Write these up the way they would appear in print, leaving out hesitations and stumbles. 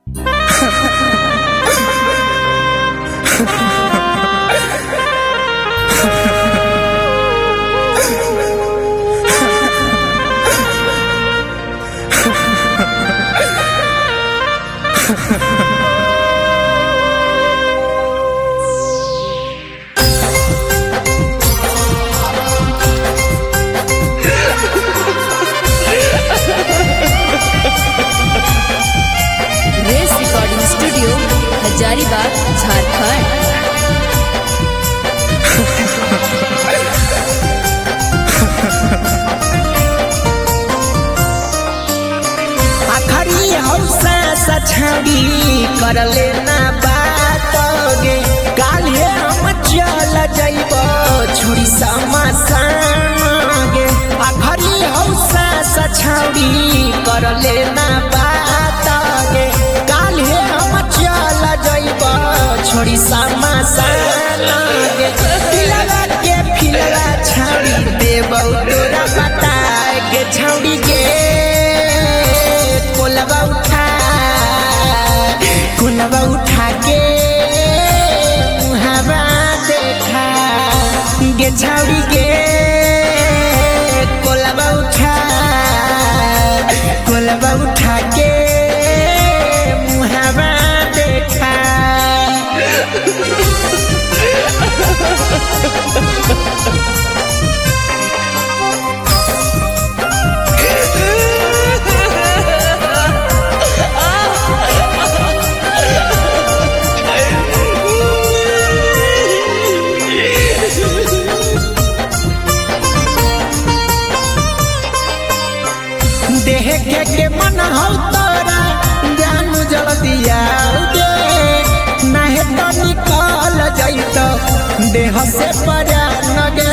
रेस recording studio Hazaribagh Jharkhand. आखरी हौसा सछाड़ी कर लेना बात गे काल्हे हम चल जाइब छोड़ी समासान गे। आखरी हौसा सछाड़ी कर लेना बात गे काल्हे हम चल जाइब छोड़ी समासान गे। पिलवा के फिलवा छाड़ी देबौ तोरा बता गे छौड़ी गे कोलबा उठा के मुहावा देखा गे छौड़ी गे कोलबा उठा के मुहावा देखा। देह के मन हो तोरा जानू जल्दिया गे नाहे तो निकल जाइत देह से परान गे।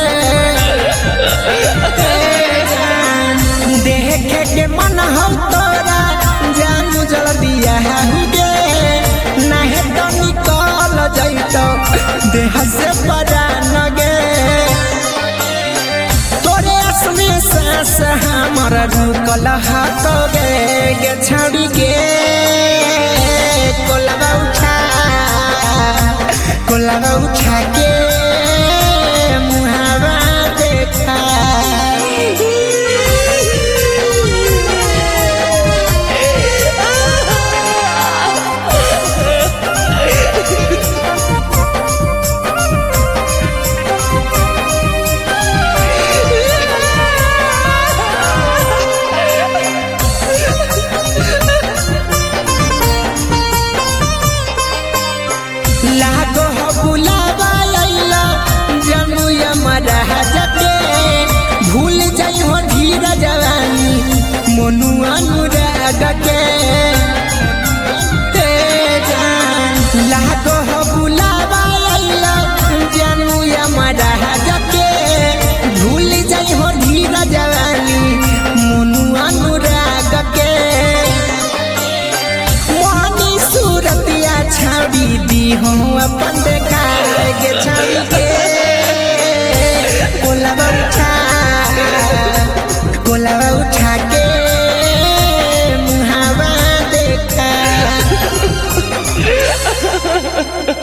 देह के मन हो तोरा जानू जल्दिया गे नाहे तो निकल जाइत देह से परान गे। सांस हमारा रुकल हाथ गे छाड़ी गे कोलबा उठा के मुहावा देखा। लागो हो बुलावा आइला जानू हमारा जके भूल जाई हो धीरा जवानी मोनू अनुराग के। लागो हो बुलावा आइला जानू हमारा जके भूल जाई हो धीरा जवानी मोनू अनुराग के। मोहनी सूरतिया छाड़ी दी हूँ अपन देखा गे छाड़ी के कोलबा उठा के मुहावा देखा।